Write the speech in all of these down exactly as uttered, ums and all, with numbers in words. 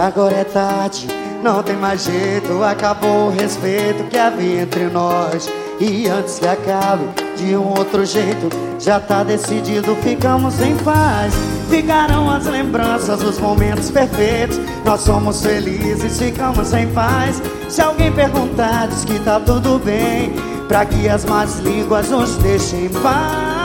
Agora é tarde, não tem mais jeito. Acabou o respeito que havia entre nós. E antes que acabe de um outro jeito, já tá decidido, ficamos em paz. Ficarão as lembranças, os momentos perfeitos. Nós somos felizes, ficamos em paz. Se alguém perguntar, diz que tá tudo bem, pra que as más línguas nos deixem em paz.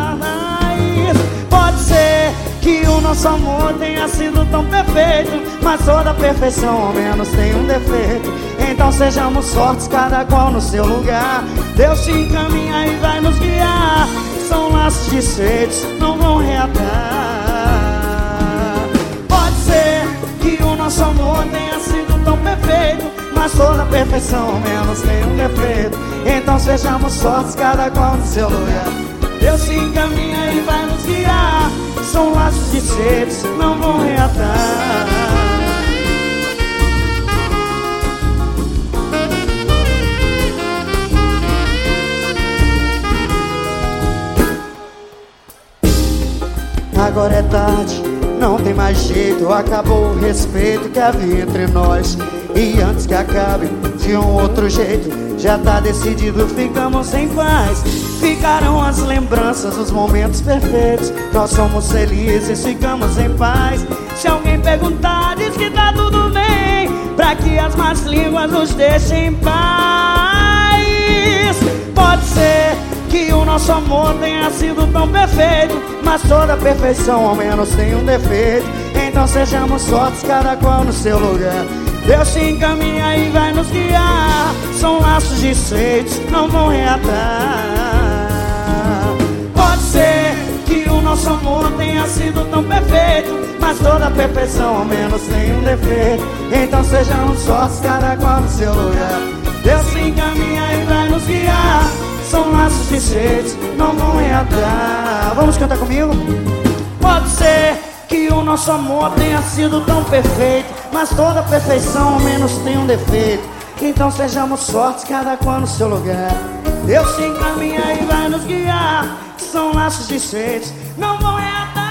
Pode ser que o nosso amor tenha sido tão perfeito, mas toda perfeição ao menos tem um defeito. Então sejamos fortes, cada qual no seu lugar. Deus te encaminha e vai nos guiar. São laços desfeitos, não vão reatar. Pode ser que o nosso amor tenha sido tão perfeito, mas toda perfeição ao menos tem um defeito. Então sejamos fortes, cada qual no seu lugar. Deus te encaminha e vai nos guiar. São laços desfeitos, não vão reatar. Agora é tarde, não tem mais jeito. Acabou o respeito que havia entre nós. E antes que acabe de um outro jeito, já tá decidido, ficamos em paz. Ficarão as lembranças, os momentos perfeitos. Nós somos felizes, ficamos em paz. Se alguém perguntar, diz que tá tudo bem, pra que as más línguas nos deixem em paz. Pode ser que o nosso amor tenha sido tão perfeito, mas toda perfeição ao menos tem um defeito. Então sejamos fortes, cada qual no seu lugar. Deus se encaminha e vai nos guiar. São laços desfeitos, não vão reatar. Pode ser que o nosso amor tenha sido tão perfeito, mas toda perfeição ao menos tem um defeito. Então sejamos fortes, cada qual no seu lugar. Deus se encaminha e vai nos guiar. São laços desfeitos, não vão reatar. Vamos cantar comigo? Pode ser que o nosso amor tenha sido tão perfeito, mas toda perfeição ao menos tem um defeito. Então sejamos fortes, cada qual no seu lugar. Deus se encaminha e vai nos guiar. São laços desfeitos, não vão reatar.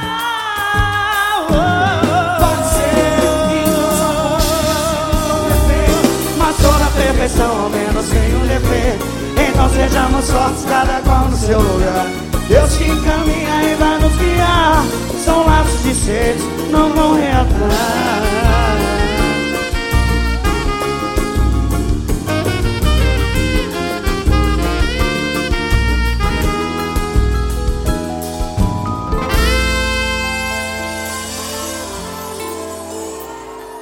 Pode ser que o nosso amor tenha sido tão perfeito, mas toda perfeição ao menos tem um defeito. Então sejamos fortes, cada qual no seu lugar. Deus te encaminha e vai nos guiar. São laços desfeitos, não vão reatar.